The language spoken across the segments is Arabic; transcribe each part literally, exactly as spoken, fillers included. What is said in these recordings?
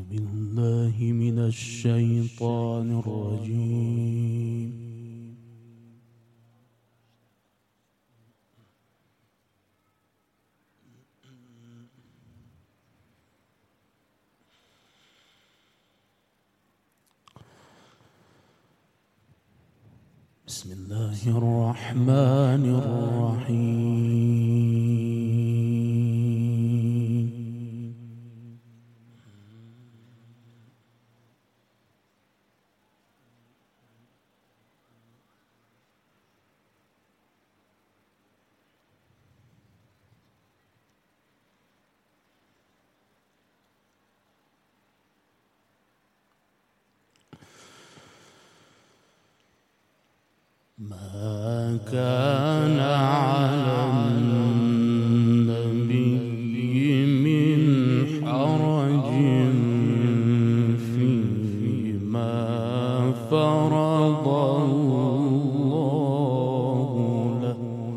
بالله من الشيطان الرجيم. بسم الله الرحمن الرحيم. ما كان على النبي من حرج فيما فرض الله له.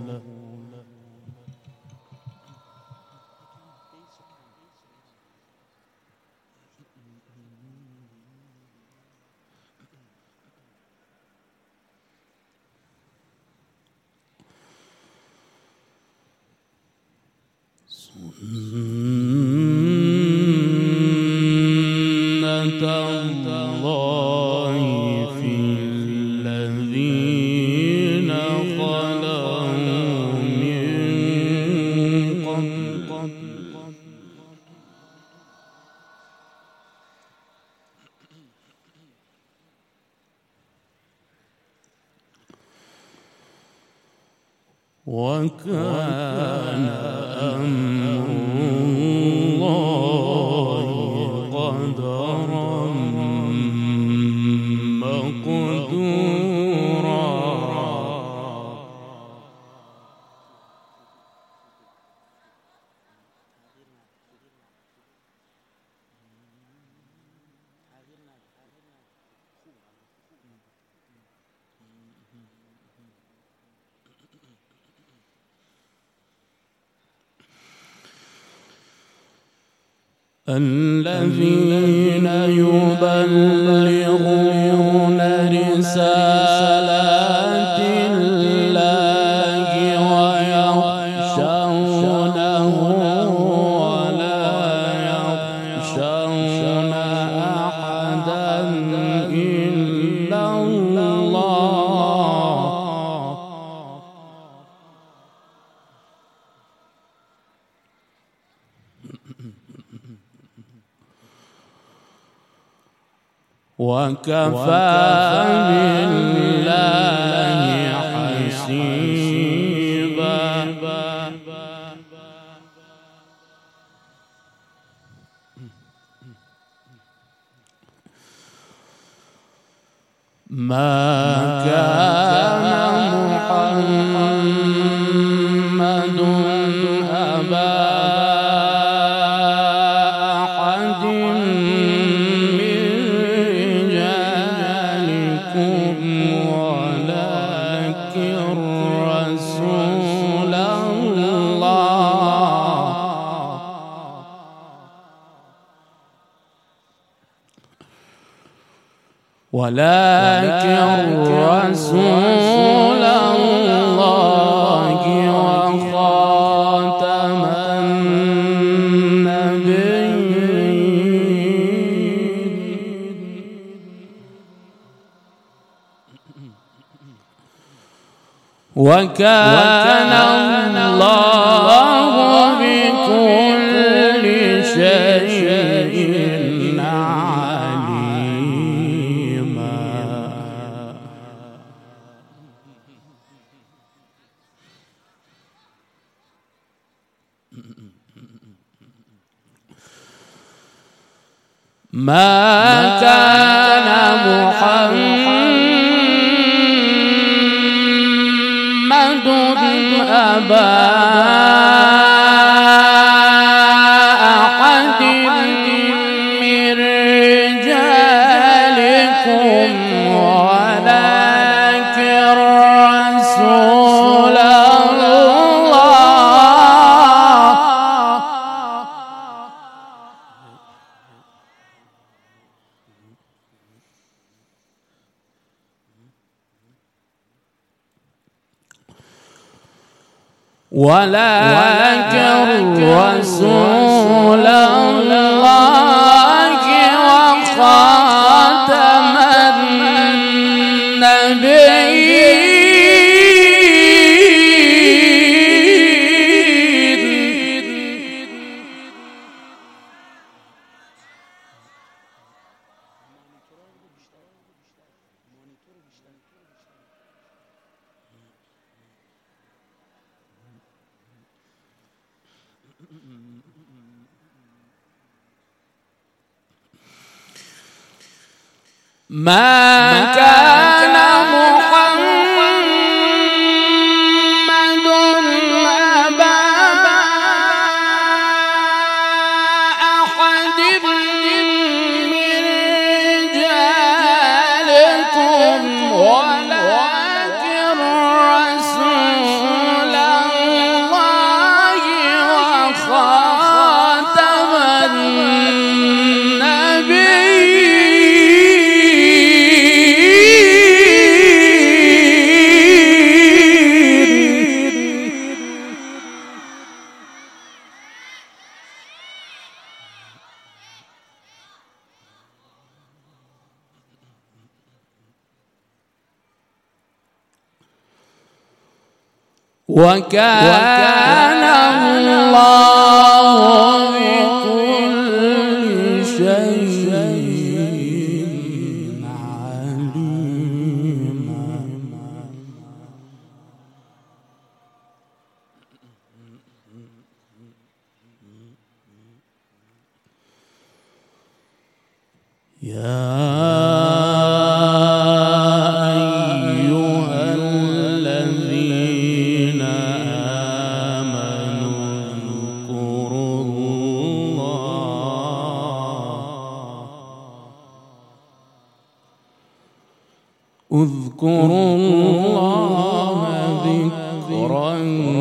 سنة الله في الذين خلوا من قبل وكان أمر الله قدرا مقدورا. الذين يبلغون رسالات الله ويخشونه ولا يخشون أحدا إلا الله. وكفى بالله حسيبا. ما كان محمد أبا أحد من رجالكم ولكن رسول الله ولكن رسول الله وخاتم النبيين. وكان الله بكل شيء عليما. ما كان محمد أبا أحد من رجالكم ولكن رسول الله ولكن رسول الله وخاتم النبيين ما كان محمد أبا أحد من رجالكم ولكن رسول الله وخاتم وكان الله بكل شيء عليما. يا اذكروا الله ذكرا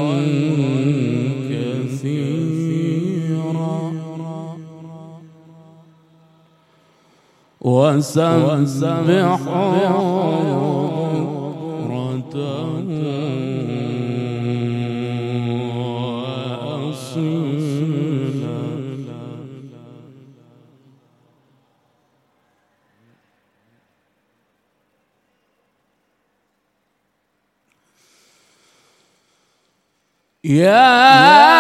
كثيرا وسبحوا بكرة وأصيلا. يا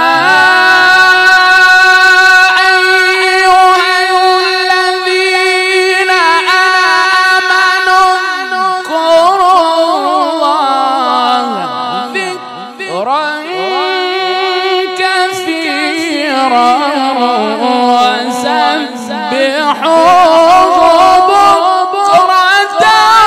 أيها الذين آمنوا اذكروا الله ذكرا كثيرا وسبحوه بكرة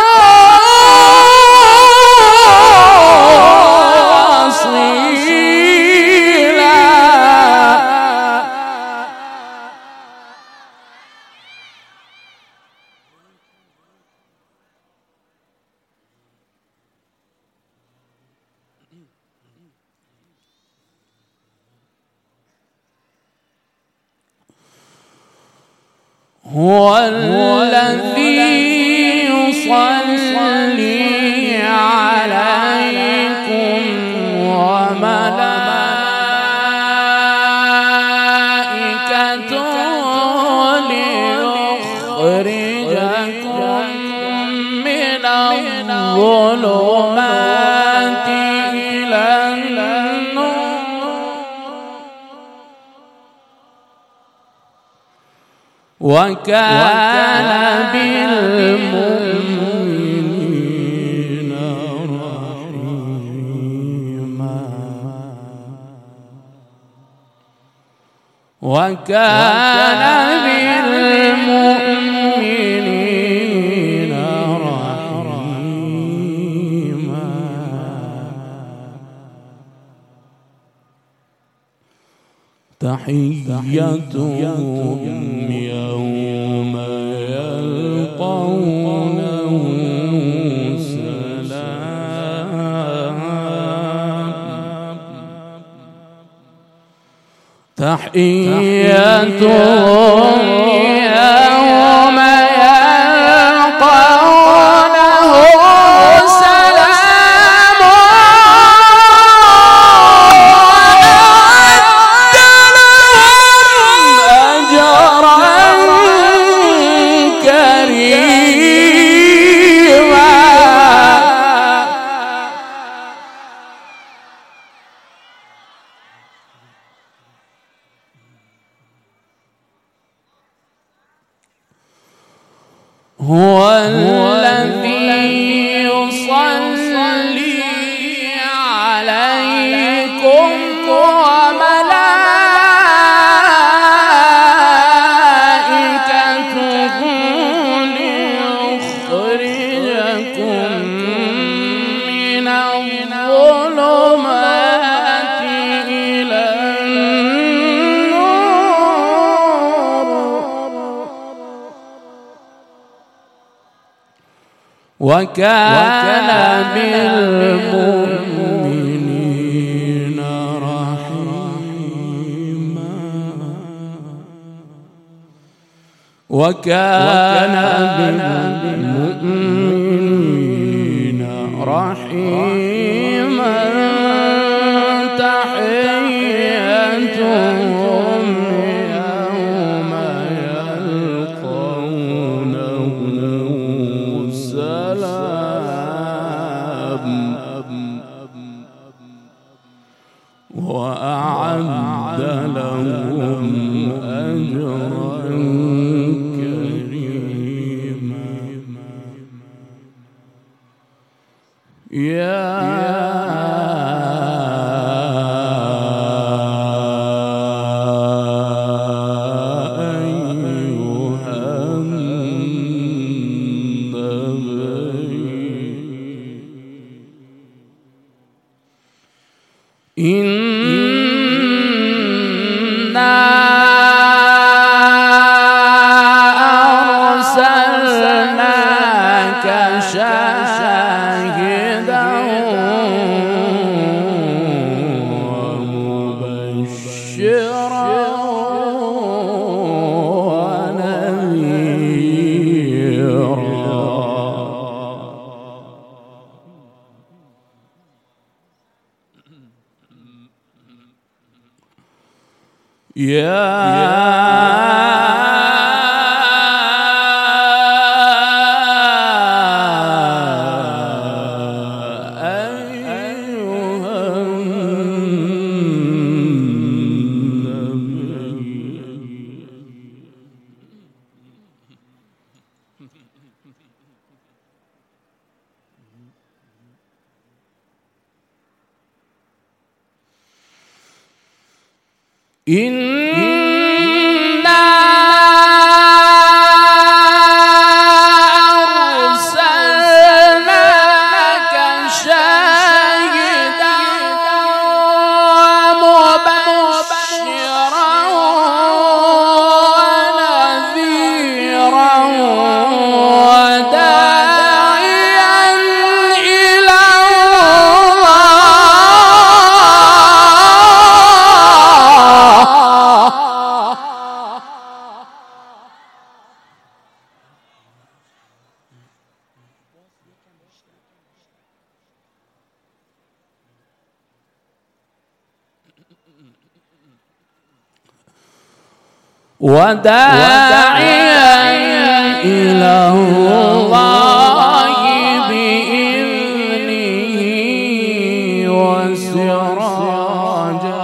هو الذي يصلي عليكم وملائكته ليخرجكم من الظلمات إلى النور وكان بالمؤمنين رحيما. وكان بالمؤمنين رحيما. تحيتهم يوم يلقونه سلام. تحيتهم يوم يلقونه سلام هو الذي يصلي عليكم وملائكته ليخرجكم من الظلمات إلى النور وكان بالمؤمنين رحيما وكان بالمؤمنين رحيما تحيتهم يوم يلقونه سلام وأعد لهم أجرا كريما. يا إنا أرسلناك شاهدا ومبشرا ونذيرا. يا إنا أرسلناك شاهدا ومبشرا ونذيرا وداعيا إلى وداعيا إلى الله بإذنه وسراجا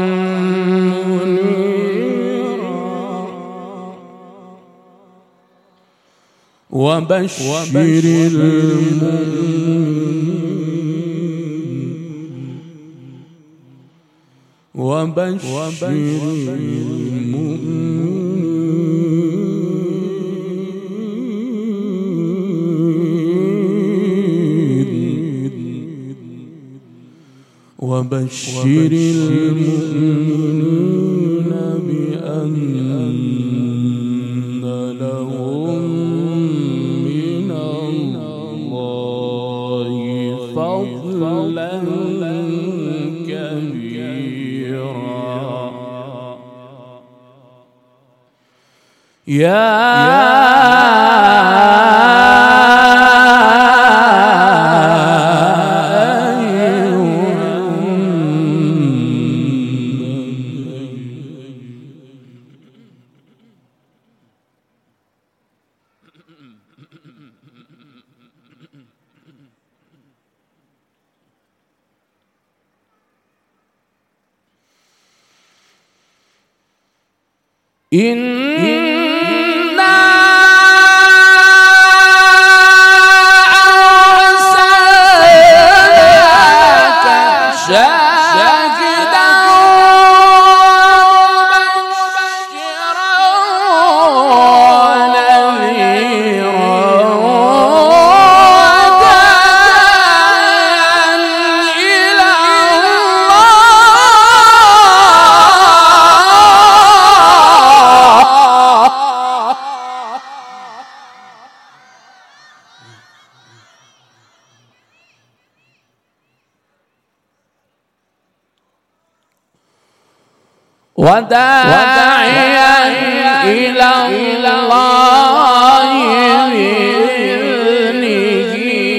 منيرا. وبشر المؤمنين وبشر المؤمنين وبشر المؤمنين بأن لهم من الله فضلا كبيرا. يا إنا وداعيا إلى الله بإذنه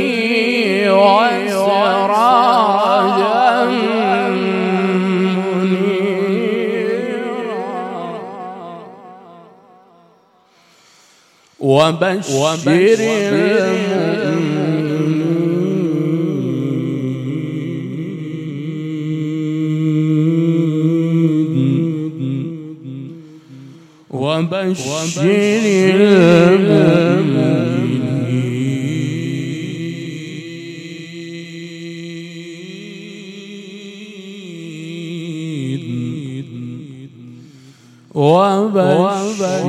وسراجا منيرا وبشر وبشر المؤمنين وبشر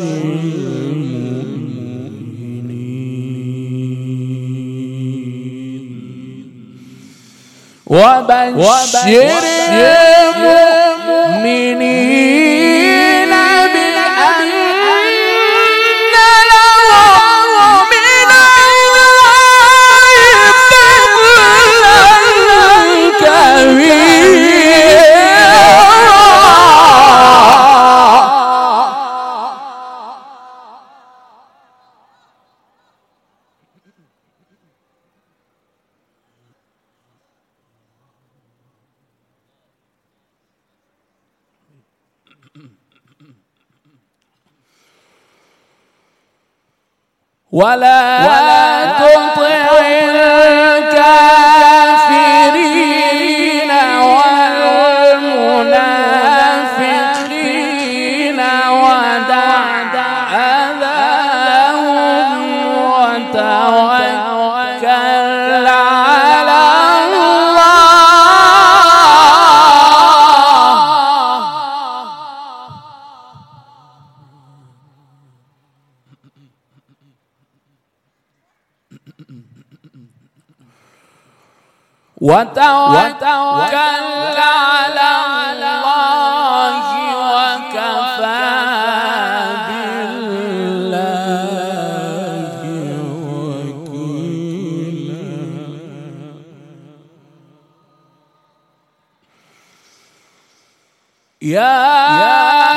المؤمنين وبشر المؤمنين بأن لهم من الله فضلا كبيرا ولا تطع الكافرين والمنافقين ودع أذاهم وتوكل على وتوكل على الله وكفى بالله وكيلا يا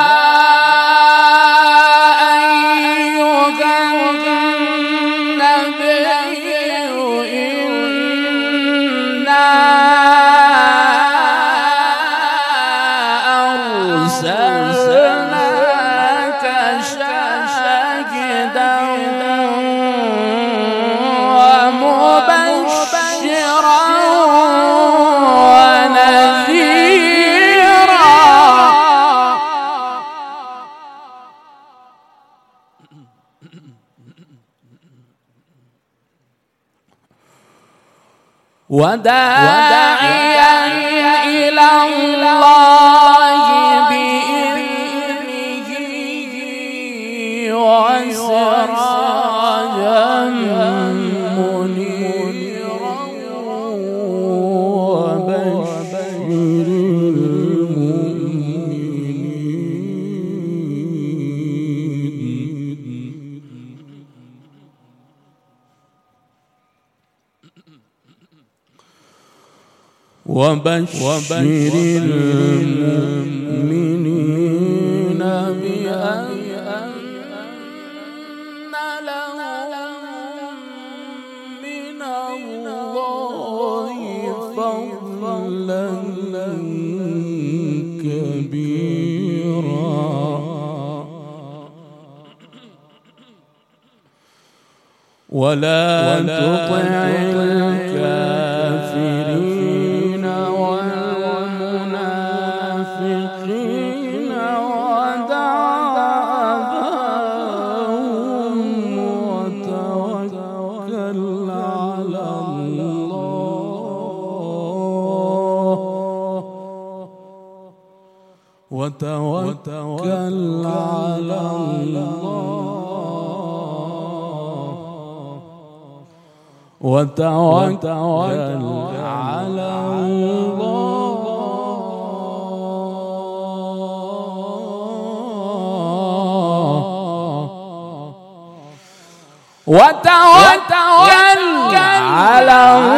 وداعيا إلى الله بإذنه وسراجا منيرا وبشر وبشر المؤمنين بأن لهم من الله فضلا كبيرا ولا تطع الكافرين والمنافقين ودع أذاهم وتوكل على الله وتوكل على الله وتوكل على الله وتوكل على الله